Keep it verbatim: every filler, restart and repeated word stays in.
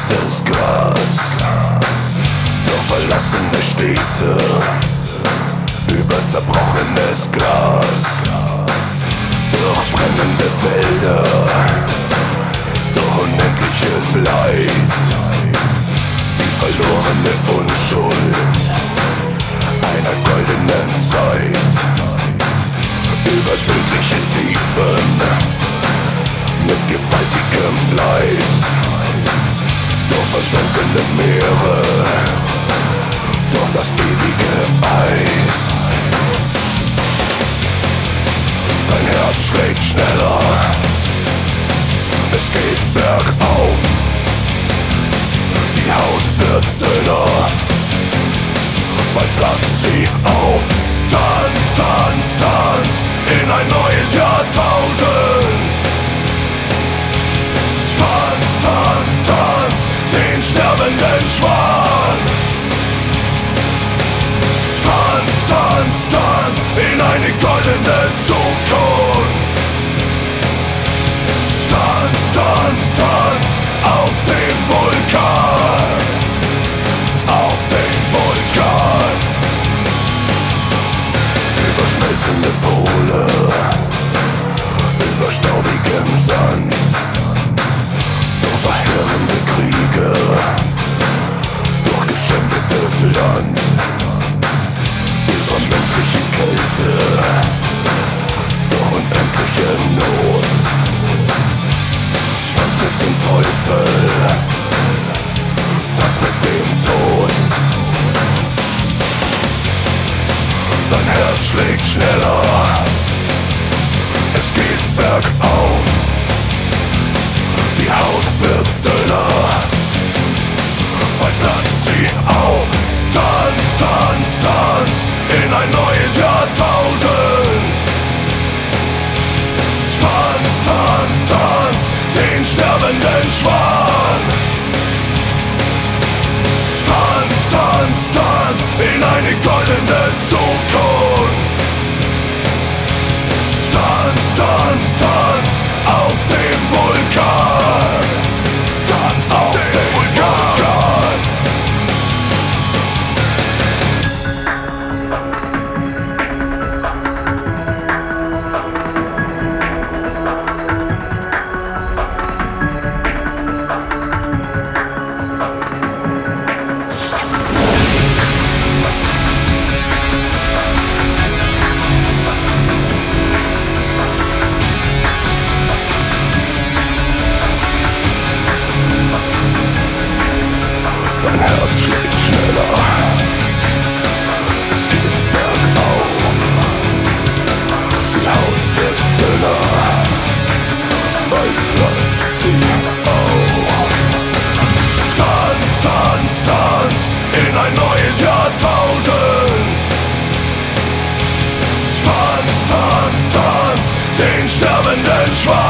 verwelktes Gras, durch verlassene Städte, über zerbrochenes Glas, durch brennende Wälder, durch unendliches Leid, die verlorene Unschuld einer goldenen Zeit, über tödliche Tiefen, mit gewaltigem Fleiß, durch versunkene Meere, durch das ewige Eis. Dein Herz schlägt schneller, es geht bergauf, die Haut wird dünner, bald platzt sie auf. Tanz, tanz, tanz in ein neues Jahrtausend. Tanz, tanz, tanz den sterbenden Schwan. Tanz, tanz, tanz in eine goldene Zukunft. Tanz, tanz, tanz auf dem Vulkan. Auf dem Vulkan. Über schmelzende Pole, über staubigem Sand, durch verheerende Kriege, durch geschändetes Land, über menschliche Kälte, durch unendliche Not. Tanz mit dem Teufel, tanz mit dem Tod. Dein Herz schlägt schneller, es geht bergauf, die Haut wird dünner, bald platzt sie auf. Tanz, tanz, tanz in ein neues Jahrtausend. Tanz, tanz, tanz den sterbenden Schwan. Tanz, tanz, tanz in eine goldene Zukunft. Tanz, tanz, tanz auf dem Vulkan. Tanz auf dem Vulkan. Dein Herz schlägt schneller, es geht bergauf, die Haut wird dünner, bald platzt sie auf. Tanz, tanz, tanz in ein neues Jahrtausend. Tanz, tanz, tanz den sterbenden Schwan.